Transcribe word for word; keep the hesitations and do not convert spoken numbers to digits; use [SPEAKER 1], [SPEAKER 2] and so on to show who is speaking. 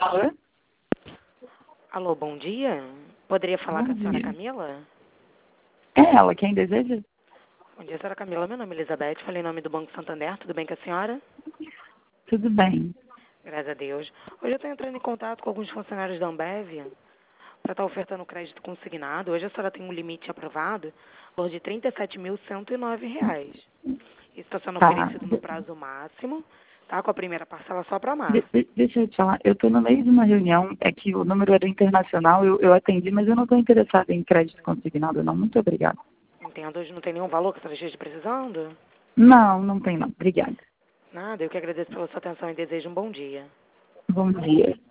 [SPEAKER 1] Alô?
[SPEAKER 2] Alô, bom dia. Poderia falar
[SPEAKER 1] Bom
[SPEAKER 2] com a senhora
[SPEAKER 1] dia.
[SPEAKER 2] Camila?
[SPEAKER 1] É ela quem deseja?
[SPEAKER 2] Bom dia, senhora Camila. Meu nome é Elizabeth. Falei em nome do Banco Santander. Tudo bem com a senhora?
[SPEAKER 1] Tudo bem.
[SPEAKER 2] Graças a Deus. Hoje eu estou entrando em contato com alguns funcionários da Ambev para estar ofertando crédito consignado. Hoje a senhora tem um limite aprovado valor de trinta e sete mil cento e nove reais. Isso está sendo
[SPEAKER 1] Tá.
[SPEAKER 2] oferecido no prazo máximo, tá? Com a primeira parcela só para
[SPEAKER 1] De-
[SPEAKER 2] março.
[SPEAKER 1] de- deixa eu te falar, eu estou no meio de uma reunião, é que o número era internacional, eu, eu atendi, mas eu não estou interessada em crédito consignado, não. Muito obrigada.
[SPEAKER 2] Entendo, hoje não tem nenhum valor que a senhora esteja precisando?
[SPEAKER 1] Não, não tem não. Obrigada.
[SPEAKER 2] Nada, eu que agradeço pela sua atenção e desejo um bom dia.
[SPEAKER 1] Bom dia.